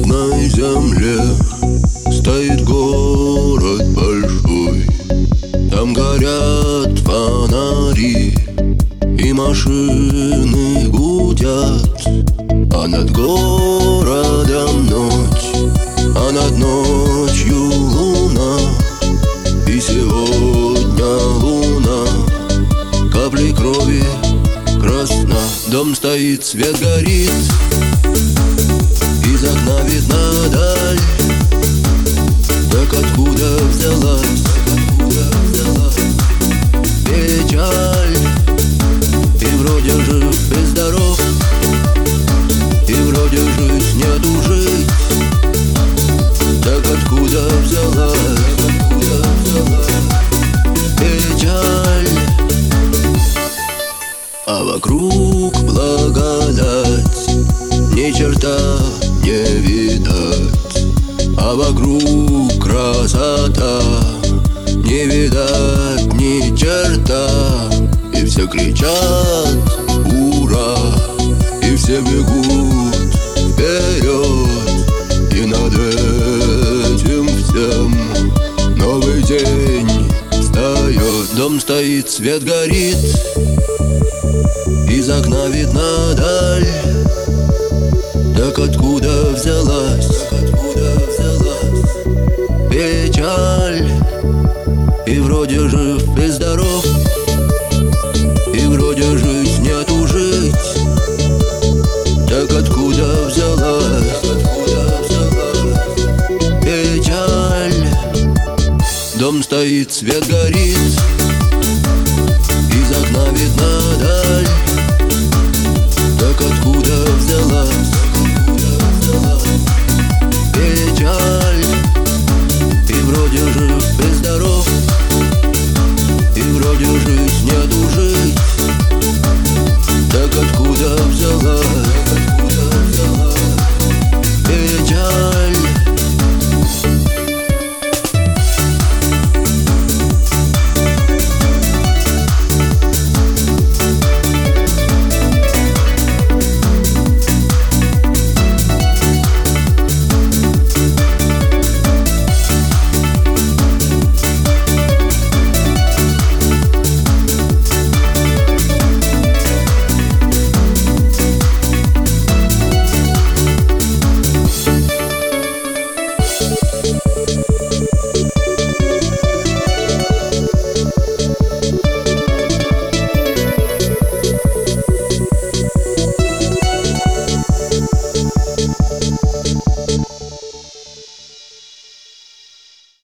бедной земле стоит город большой. Там горят фонари и машины гудят, а над городом ночь, а над ночью луна. И сегодня луна каплей крови красна. Дом стоит, свет горит, из окна видна даль. Так откуда взялась печаль? И вроде жив и здоров, и вроде жить нету жить. Так откуда взялась печаль? А вокруг благодать, ни черта не видать. А вокруг красота, не видать ни черта. И все кричат ура, и все бегут вперед. И над этим всем новый день встает. Дом стоит, свет горит, из окна видна даль. Так откуда взялась печаль? И вроде жив и здоров, и вроде жить нету жить. Так откуда взялась печаль? Дом стоит, свет горит, из окна видна даль. Так откуда взялась печаль? И вроде жив и здоров, и вроде жить нету жить. Так откуда взялась печаль?